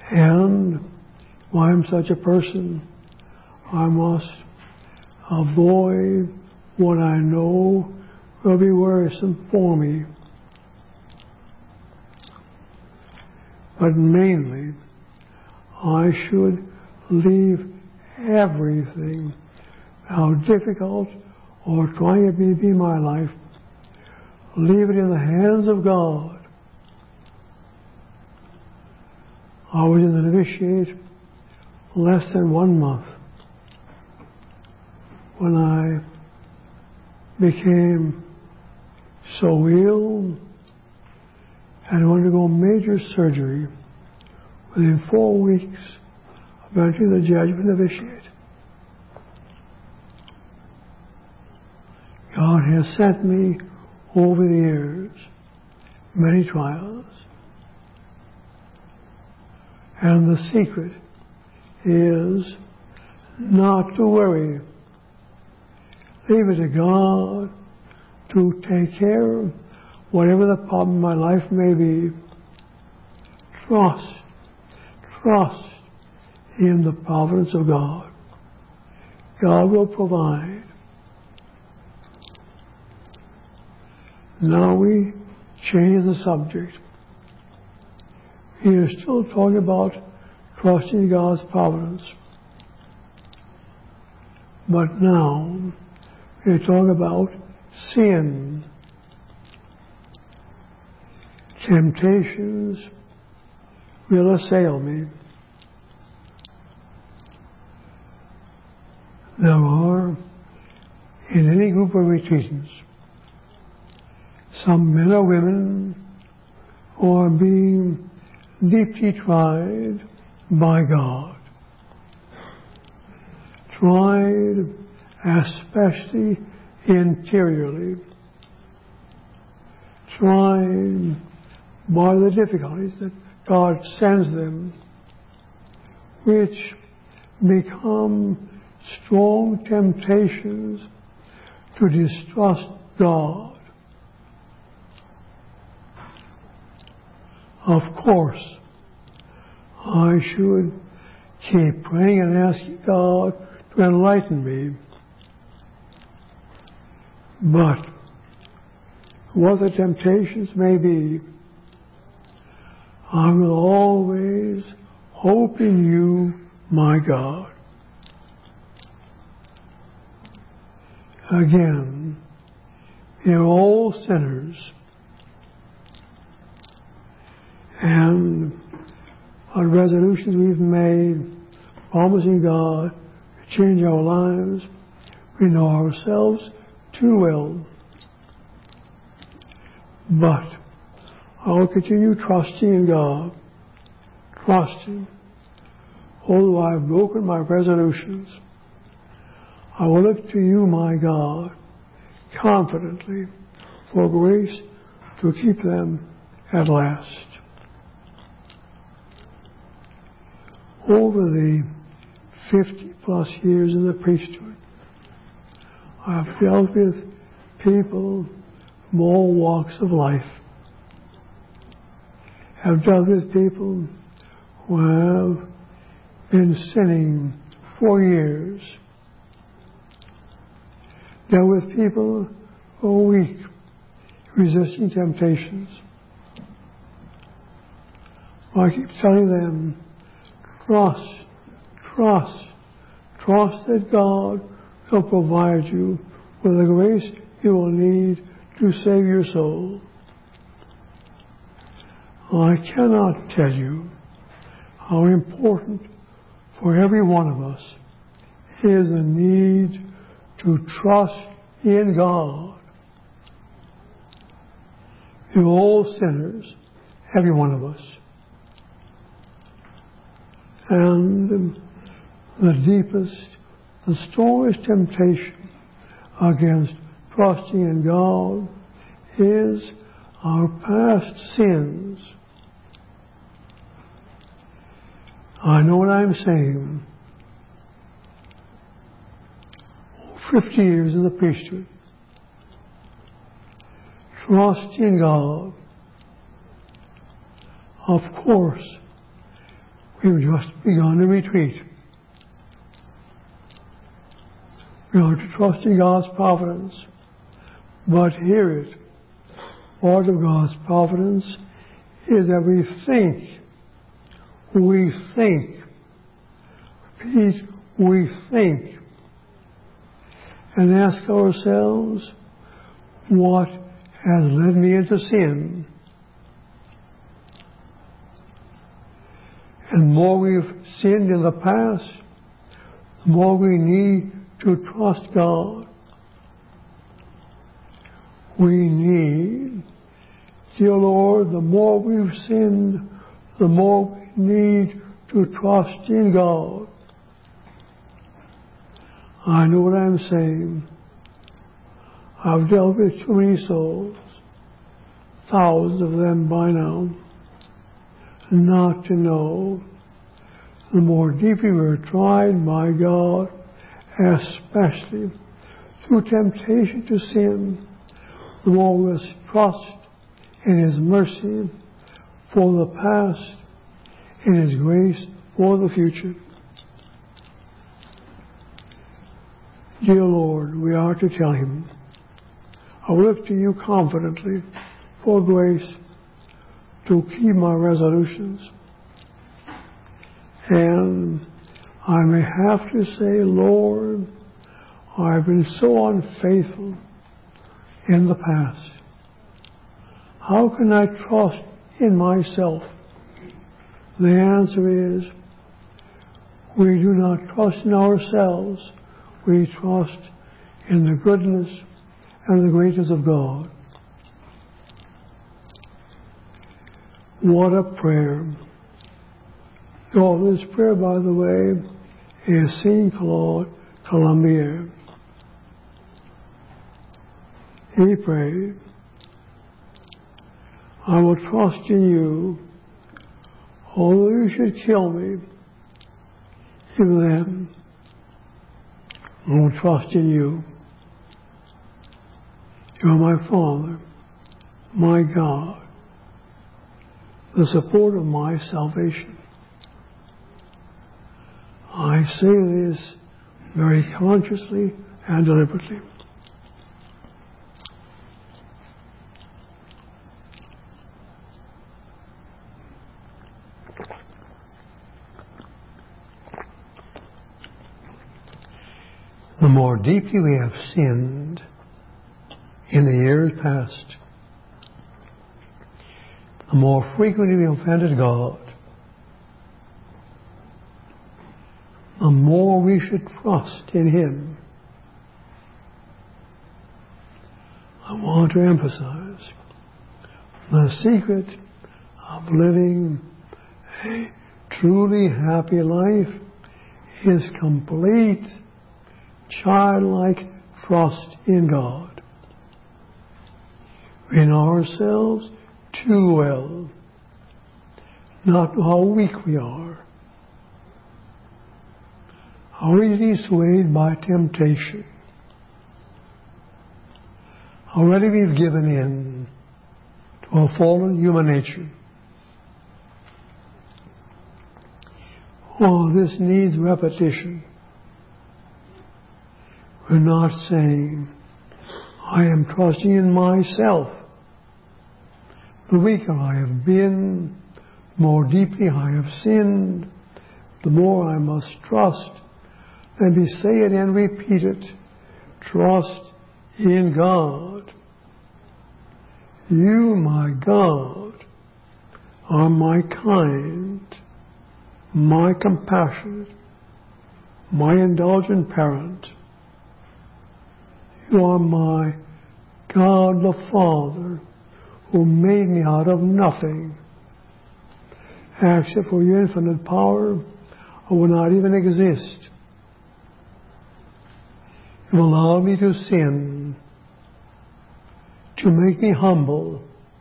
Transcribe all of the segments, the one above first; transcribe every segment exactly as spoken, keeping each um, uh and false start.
And if I'm such a person, I must avoid what I know will be worrisome for me. But mainly, I should leave everything, how difficult or trying it may be in my life, leave it in the hands of God. I was in the novitiate less than one month when I became so ill and undergo major surgery. Within four weeks of entering the Jesuit novitiate, God has sent me over the years many trials, and the secret is not to worry. Leave it to God to take care of whatever the problem in my life may be. Trust, trust in the providence of God. God will provide. Now we change the subject. We are still talking about trusting God's providence. But now we talk about sin. Temptations will assail me. There are, in any group of retreatants, some men or women who are being deeply tried by God. Tried especially interiorly. Tried by the difficulties that God sends them, which become strong temptations to distrust God. Of course, I should keep praying and asking God to enlighten me. But what the temptations may be, I will always hope in you, my God. Again, we are all sinners. And our resolutions we've made, promising God to change our lives, we know ourselves too well. But I will continue trusting in God, trusting. Although I have broken my resolutions, I will look to you, my God, confidently for grace to keep them at last. Over the fifty plus years in the priesthood, I have dealt with people from all walks of life. Have dealt with people who have been sinning for years. Dealt with people who are weak, resisting temptations. I keep telling them, trust, trust, trust that God will provide you with the grace you will need to save your soul. I cannot tell you how important for every one of us is the need to trust in God. We're all sinners, every one of us. And the deepest, the strongest temptation against trusting in God is our past sins. I know what I'm saying. Fifty years in the priesthood. Trust in God. Of course, We've just begun to retreat. We are to trust in God's providence, but hear it. Part of God's providence is that we think, we think, repeat, we think, and ask ourselves, what has led me into sin? And the more we've sinned in the past, the more we need to trust God. We need, dear Lord, the more we've sinned, the more we need to trust in God. I know what I'm saying. I've dealt with too many souls, thousands of them by now, not to know the more deeply we're tried by God, especially through temptation to sin, the more we must trust in His mercy for the past, in His grace for the future. Dear Lord, we are to tell Him, I look to You confidently for grace to keep my resolutions. And I may have to say, Lord, I've been so unfaithful in the past. How can I trust in myself? The answer is, we do not trust in ourselves. We trust in the goodness and the greatness of God. What a prayer. Oh, this prayer, by the way, is Saint Claude Colombier. He prayed, I will trust in You, although You should kill me, even then I will trust in You. You are my Father, my God, the support of my salvation. I say this very consciously and deliberately. The more deeply we have sinned in the years past, the more frequently we offended God, the more we should trust in Him. I want to emphasize the secret of living a truly happy life is complete, childlike trust in God. We know ourselves too well, not how weak we are, how easily swayed by temptation, how ready we've given in to a fallen human nature. Oh, this needs repetition. We're not saying, I am trusting in myself. The weaker I have been, the more deeply I have sinned, the more I must trust. And we say it and repeat it. Trust in God. You, my God, are my kind, my compassionate, my indulgent parent. You are my God the Father, who made me out of nothing. Except for Your infinite power, I would not even exist. You allow me to sin, to make me humble.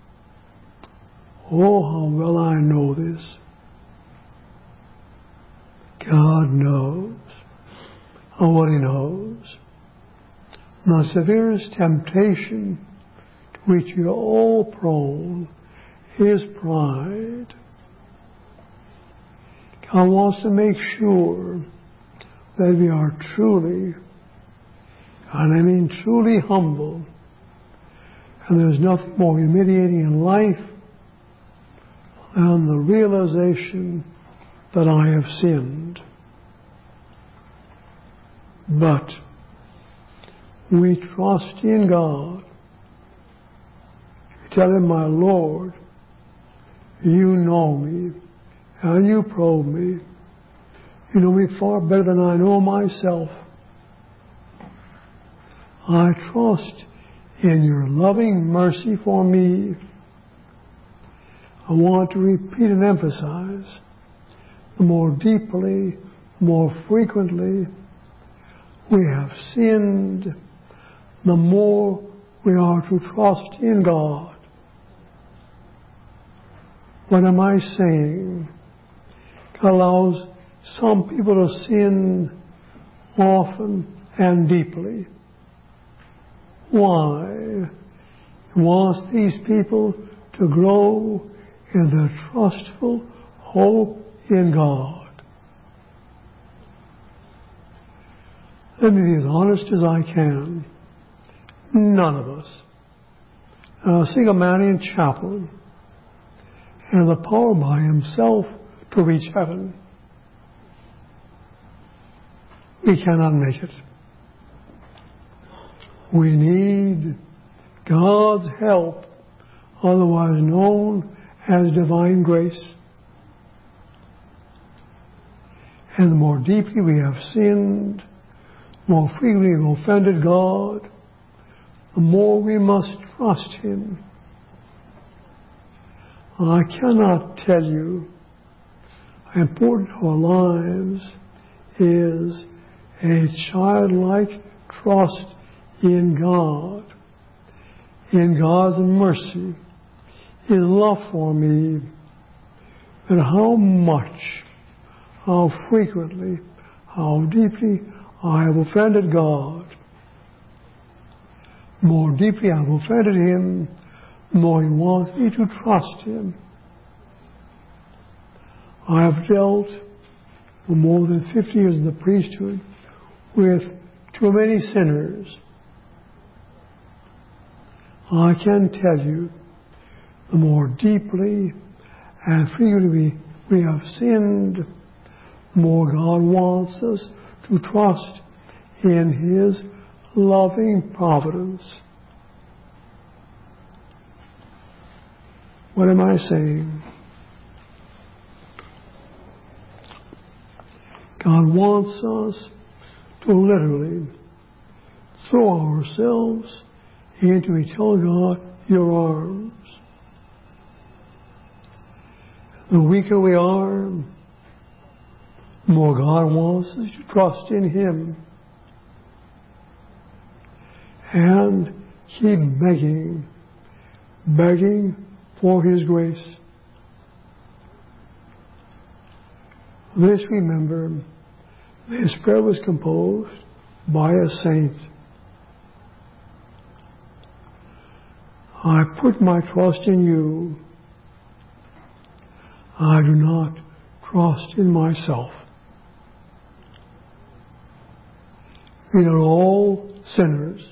Oh, how well I know this. God knows. And what He knows. The severest temptation to which we are all prone is pride. God wants to make sure that we are truly, and I mean truly humble. And there's nothing more humiliating in life than the realization that I have sinned. But we trust in God. You tell Him, my Lord, you know me, and you probe me. You know me far better than I know myself. I trust in your loving mercy for me. I want to repeat and emphasize, the more deeply, more frequently we have sinned, the more we are to trust in God. What am I saying? God allows some people to sin often and deeply. Why? He wants these people to grow in their trustful hope in God. Let me be as honest as I can. None of us. And I'll sing a man in chapel and the power by himself to reach heaven. We cannot make it. We need God's help, otherwise known as divine grace. And the more deeply we have sinned, the more frequently we have offended God, the more we must trust Him. I cannot tell you how important to our lives is a childlike trust in God, in God's mercy, His love for me, and how much, how frequently, how deeply I have offended God. The more deeply I have offended Him, the more He wants me to trust Him. I have dealt for more than fifty years in the priesthood with too many sinners. I can tell you, the more deeply and frequently we have sinned, the more God wants us to trust in His loving providence. What am I saying? God wants us to literally throw ourselves into eternal God, your arms. The weaker we are, the more God wants us to trust in Him and keep begging, begging for His grace. This, remember, this prayer was composed by a saint. I put my trust in you. I do not trust in myself. We are all sinners.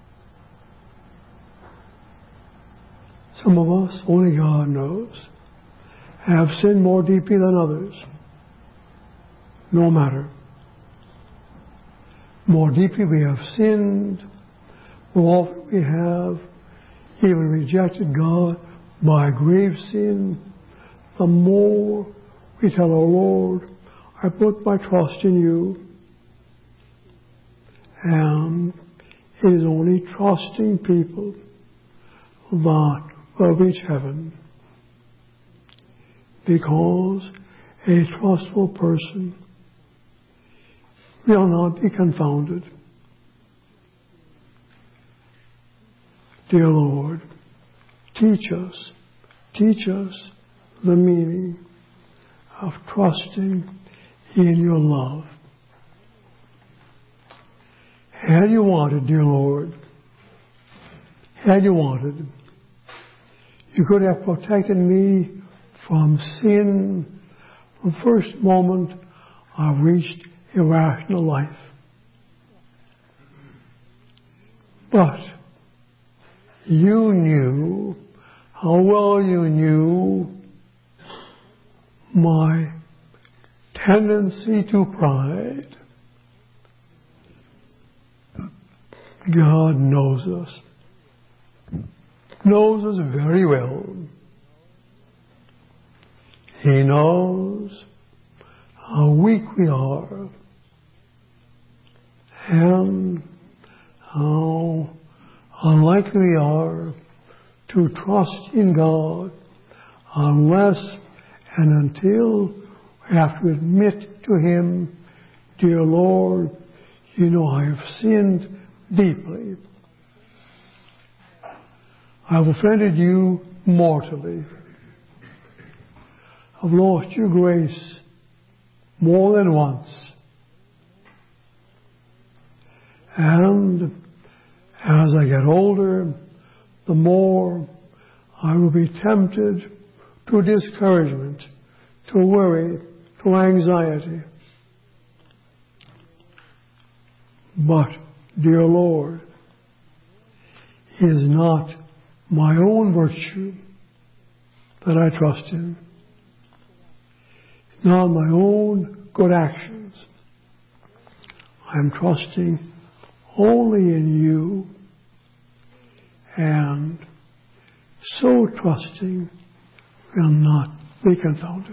Some of us, only God knows, have sinned more deeply than others. No matter. More deeply we have sinned, more often we have even rejected God by grave sin, the more we tell our Lord, I put my trust in you. And it is only trusting people that will reach heaven, because a trustful person will not be confounded. Dear Lord, teach us, teach us the meaning of trusting in your love. Had you wanted, dear Lord, had you wanted, you could have protected me from sin From the first moment I reached irrational life. But you knew, how well you knew my tendency to pride. God knows us. Knows us very well. He knows how weak we are and how unlikely we are to trust in God unless and until we have to admit to Him, dear Lord, you know I have sinned deeply. I have offended you mortally. I've lost your grace more than once. And as I get older, the more I will be tempted to discouragement, to worry, to anxiety. But, dear Lord, it is not my own virtue that I trust in. It's not my own good actions. I am trusting only in you, and so trusting will not be confounded.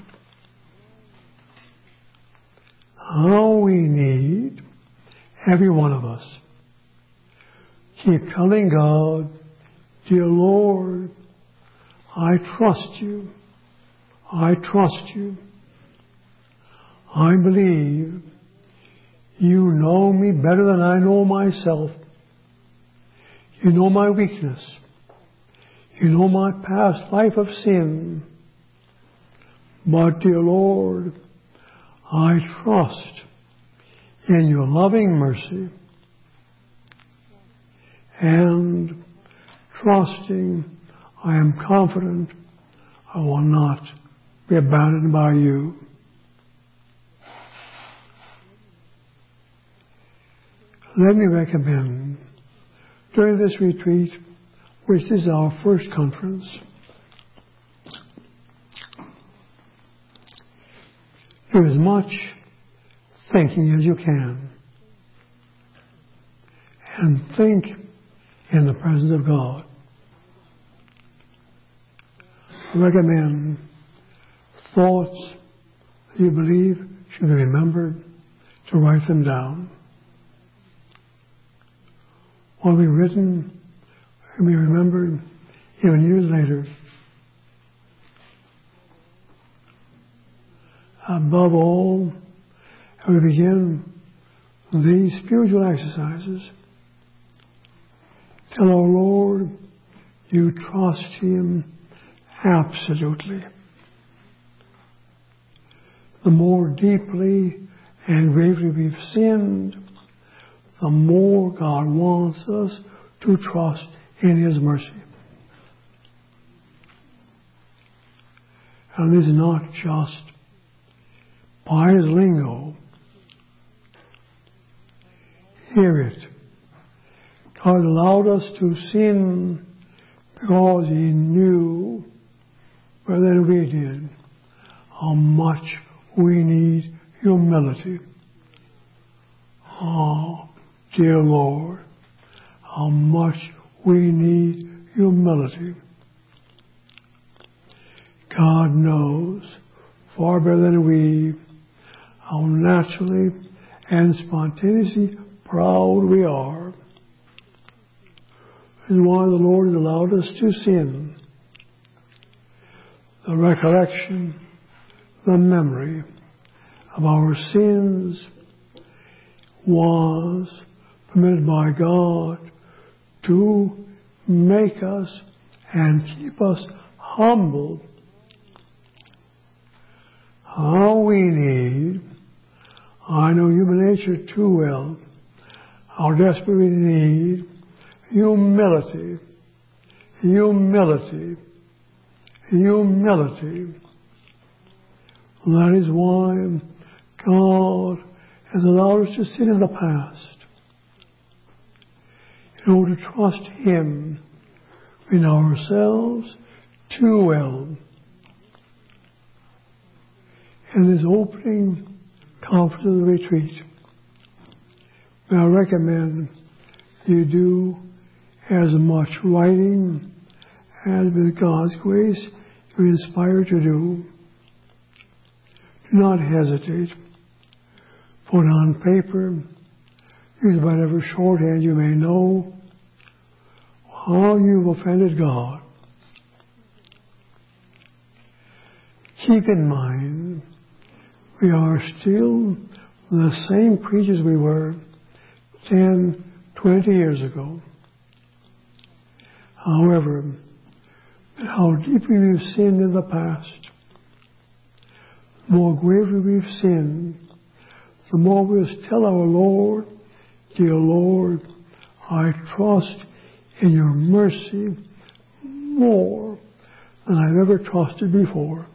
How we need, every one of us, keep telling God, dear Lord, I trust you. I trust you. I believe you know me better than I know myself. You know my weakness. You know my past life of sin. But, dear Lord, I trust in your loving mercy, and trusting, I am confident I will not be abandoned by you. Let me recommend, during this retreat, which is our first conference, do as much thinking as you can, and think in the presence of God. I recommend thoughts that you believe should be remembered, to write them down. What be written can be remembered even years later. Above all, as we begin these spiritual exercises, tell our Lord you trust Him absolutely. The more deeply and gravely we've sinned, the more God wants us to trust in His mercy. And this is not just pious lingo. Hear it. God allowed us to sin because He knew better than we did how much we need humility. Oh, dear Lord, how much we need humility. God knows far better than we how naturally and spontaneously proud we are. And why the Lord has allowed us to sin. The recollection, the memory of our sins was permitted by God to make us and keep us humble. How we need, I know human nature too well, how desperately we need humility, humility, humility. That is why God has allowed us to sin in the past, in order to trust Him. We know ourselves too well. In this opening conference of the retreat, may I recommend you do as much writing as with God's grace you're inspired to do. Do not hesitate. Put on paper, use whatever shorthand you may know, how you've offended God. Keep in mind, we are still the same creatures we were ten, twenty years ago. However, how deeply we've sinned in the past, the more gravely we've sinned, the more we'll tell our Lord, dear Lord, I trust in your mercy more than I've ever trusted before.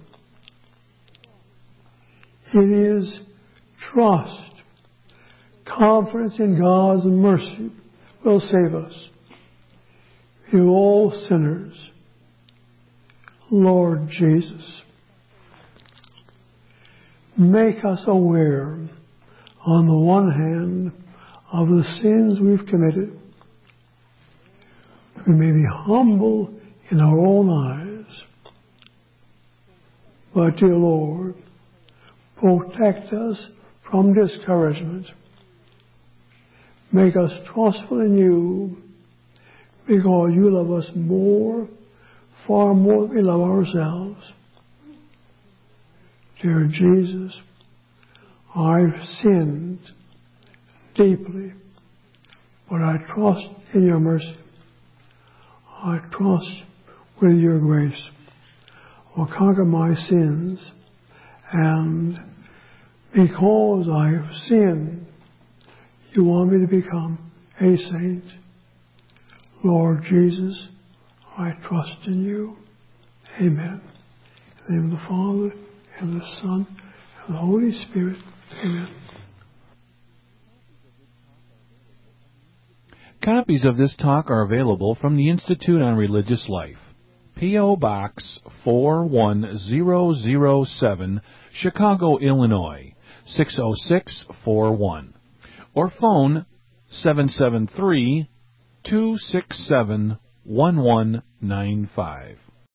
It is trust, confidence in God's mercy will save us. You all sinners, Lord Jesus, make us aware, on the one hand, of the sins we've committed. We may be humble in our own eyes, but, dear Lord, protect us from discouragement. Make us trustful in you, because you love us more, far more than we love ourselves. Dear Jesus, I've sinned deeply, but I trust in your mercy. I trust with your grace will conquer my sins, and because I have sinned, you want me to become a saint. Lord Jesus, I trust in you. Amen. In the name of the Father, and the Son, and the Holy Spirit. Amen. Copies of this talk are available from the Institute on Religious Life. P O. Box four one zero zero seven, Chicago, Illinois, six oh six four one. Or phone seven seven three, two six seven, one one nine five.